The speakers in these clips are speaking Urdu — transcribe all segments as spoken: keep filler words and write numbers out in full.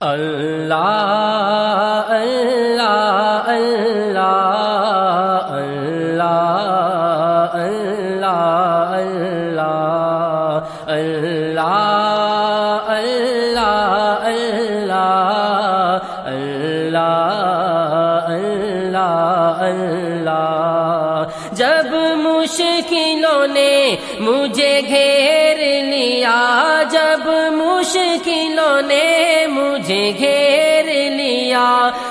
اللہ اللہ اللہ اللہ اللہ اللہ اللہ اللہ اللہ اللہ اللہ جب مشکلوں نے مجھے گھیر لیا، جب مشکلوں نے مجھے گھیر لیا،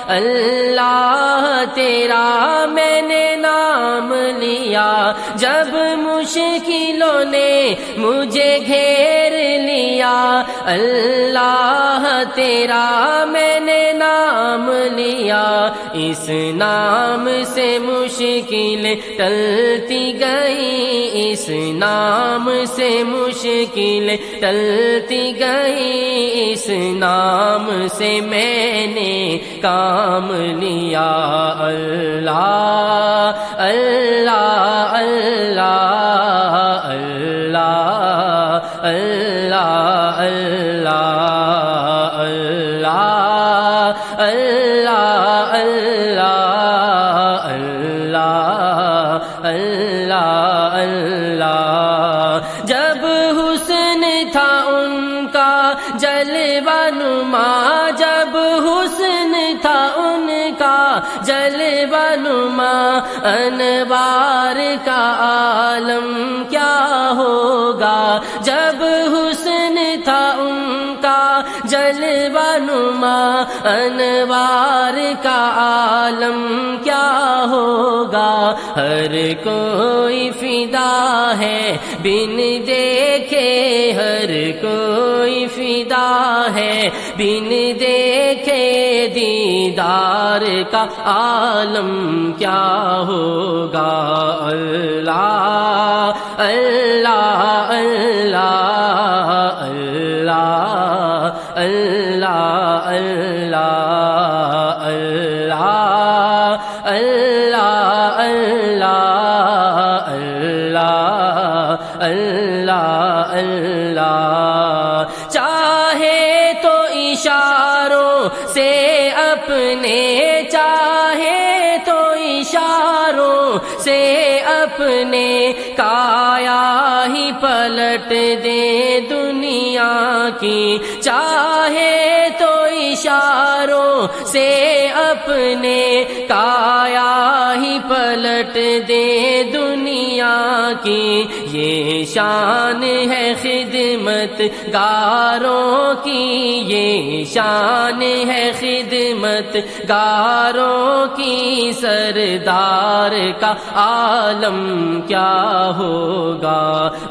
اللہ تیرا میں نے نام لیا۔ جب مشکلوں نے مجھے گھیر لیا، اللہ تیرا میں نے نام لیا۔ اس نام سے مشکل ٹلتی گئی، اس نام سے مشکل ٹلتی گئی، اس نام سے میں نے کام لیا۔ اللہ اللہ اللہ اللہ اللہ اللہ اللہ اللہ اللہ اللہ جب حسن تھا ان کا جلوہ نما، جب حسن تھا ان کا جلوہ نما، انوار کا عالم کیا ہوگا۔ جب حسن تھا ان کا جلوہ نما، انوار کا عالم کیا ہوگا۔ ہر کوئی فدا ہے بن دیکھے، ہر کوئی فدا ہے بن دیکھے، دیدار کا عالم کیا ہوگا۔ اللہ اللہ اللہ اللہ اللہ اللہ اللہ اللہ اللہ اللہ اللہ چاہے تو اشاروں سے اپنے، چاہے تو اشاروں سے اپنے کایا ہی پلٹ دے دنیا کی، چاہے تو اشاروں سے اپنے کایا ہی پلٹ دے دنیا کی۔ یہ شان ہے خدمت گاروں کی، یہ شان ہے خدمت گاروں کی، سردار کا عالم کیا ہوگا۔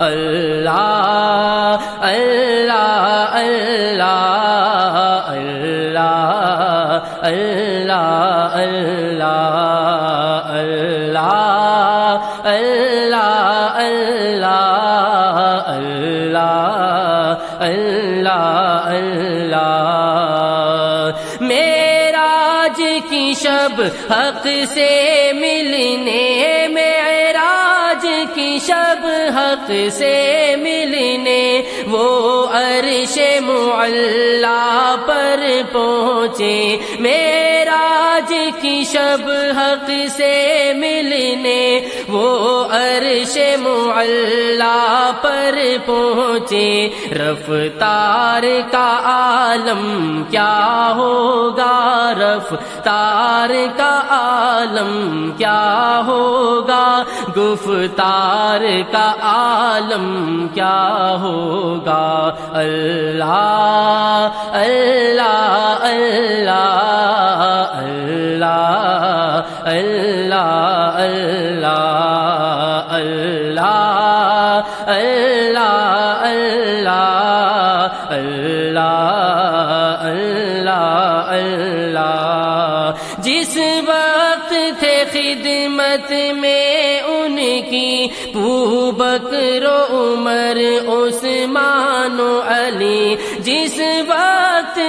اللہ اللہ اللہ اللہ اللہ اللہ اللہ اللہ اللہ اللہ اللہ معراج کی شب حق سے ملنے، معراج کی شب حق سے ملنے، وہ عرش معلا پر پہنچے۔ معراج کی شب حق سے ملنے، وہ عرش معلا پر پہنچے۔ رفتار کا عالم کیا ہوگا، رفتار کا عالم کیا ہوگا، گفتار کا عالم کیا ہوگا۔ اللہ اللہ اللہ اللہ اللہ اللہ اللہ اللہ اللہ اللہ اللہ اللہ جس وقت تھے خدمت میں ان کی ابو بکر و عمر عثمان و علی، جس وقت